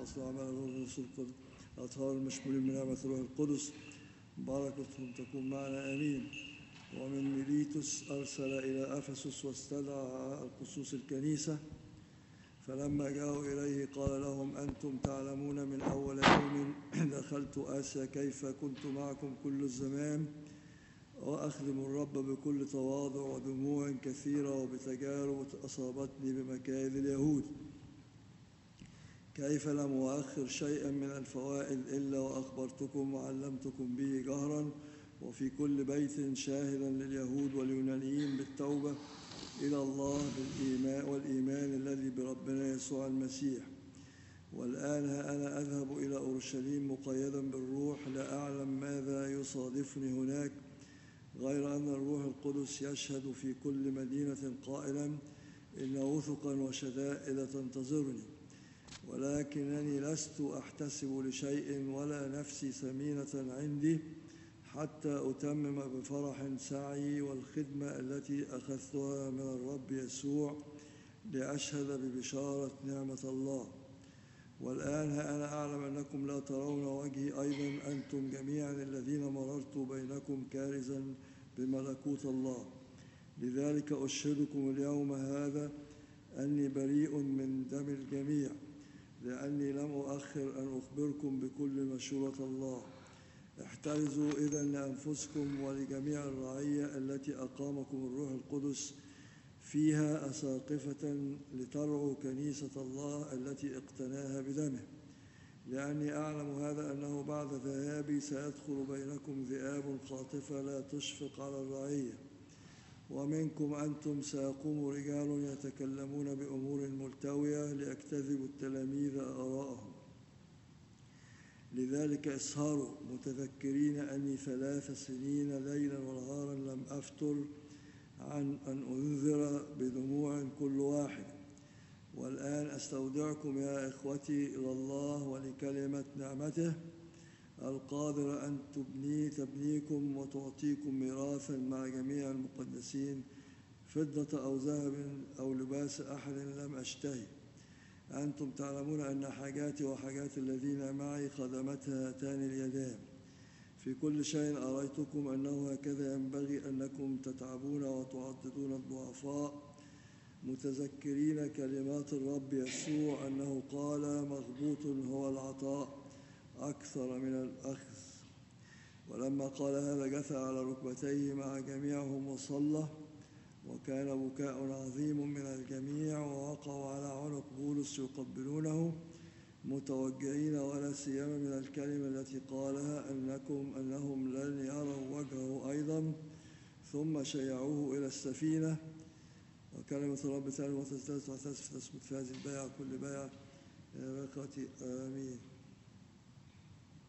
فصل أعمال الرسل الأطهار المشمولين من نعمة الروح القدس، بركتهم تكون معنا آمين. ومن ميليتوس أرسل إلى أفسس واستدعى الخصوص الكنيسة، فلما جاءوا إليه قال لهم: أنتم تعلمون من أول يوم دخلت آسيا كيف كنت معكم كل الزمان، وأخدم الرب بكل تواضع ودموع كثيرة وبتجارب أصابتني بمكائد اليهود، كيف لم أؤخر شيئا من الفوائد إلا وأخبرتكم وعلمتكم به جهرا وفي كل بيت، شاهدا لليهود واليونانيين بالتوبة إلى الله والإيمان الذي بربنا يسوع المسيح. والآن ها أنا أذهب إلى أورشليم مقيدا بالروح، لا أعلم ماذا يصادفني هناك، غير أن الروح القدس يشهد في كل مدينة قائلا: إن وثقا وشدائد تنتظرني. ولكنني لست أحتسب لشيء ولا نفسي ثمينة عندي، حتى أتمم بفرح سعي والخدمة التي أخذتها من الرب يسوع لأشهد ببشارة نعمة الله. والآن ها أنا أعلم أنكم لا ترون وجهي أيضا أنتم جميعا الذين مررت بينكم كارزا بملكوت الله. لذلك أشهدكم اليوم هذا أني بريء من دم الجميع، لأني لم أؤخر أن أخبركم بكل مشورة الله. احترزوا إذن لأنفسكم ولجميع الرعية التي أقامكم الروح القدس فيها أساقفة لترعوا كنيسة الله التي اقتناها بدمه، لأني أعلم هذا أنه بعد ذهابي سيدخل بينكم ذئاب خاطفة لا تشفق على الرعية، ومنكم أنتم سيقوم رجال يتكلمون بأمور ملتوية ليجتذبوا التلاميذ آراءهم. لذلك اسهروا متذكرين أني 3 سنين ليلا ونهارا لم أفتر عن أن أنذر بدموع كل واحد. والآن أستودعكم يا إخوتي إلى الله ولكلمة نعمته القادرة أن تبنيكم وتعطيكم ميراثا مع جميع المقدسين، فضة أو ذهب أو لباس أحد لم أشتهي. أنتم تعلمون أن حاجاتي وحاجات الذين معي خدمتها هاتان اليدان. في كل شيء أريتكم أنه هكذا ينبغي أنكم تتعبون وتعضدون الضعفاء، متذكرين كلمات الرب يسوع أنه قال: مغبوط هو العطاء أكثر من الأخذ. ولما قال هذا جثى على ركبتيه مع جميعهم وصلى، وكان بكاء عظيم من الجميع، ووقعوا على عنق بولس يقبلونه متوجعين، ولا سيما من الكلمة التي قالها أنهم لن يروا وجهه أيضا. ثم شيعوه إلى السفينة. وكلمة الرب تعالى وتثبت في هذه البيعة كل بيعة يا إخوتي آمين.